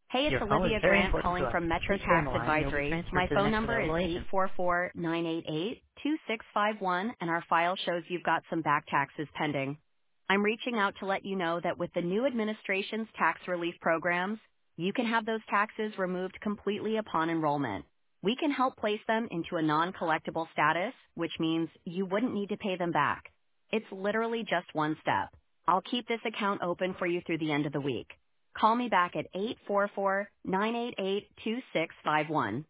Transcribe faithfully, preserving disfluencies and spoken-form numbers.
Hey, it's Your call is Olivia very Grant important to calling us. from Metro Please stay on Tax the line and you'll be Advisory. transferred My to the phone next number is available eight agent. four four, nine eight eight, two six five one, and our file shows you've got some back taxes pending. I'm reaching out to let you know that with the new administration's tax relief programs, you can have those taxes removed completely upon enrollment. We can help place them into a non-collectible status, which means you wouldn't need to pay them back. It's literally just one step. I'll keep this account open for you through the end of the week. Call me back at eight four four, nine eight eight, two six five one.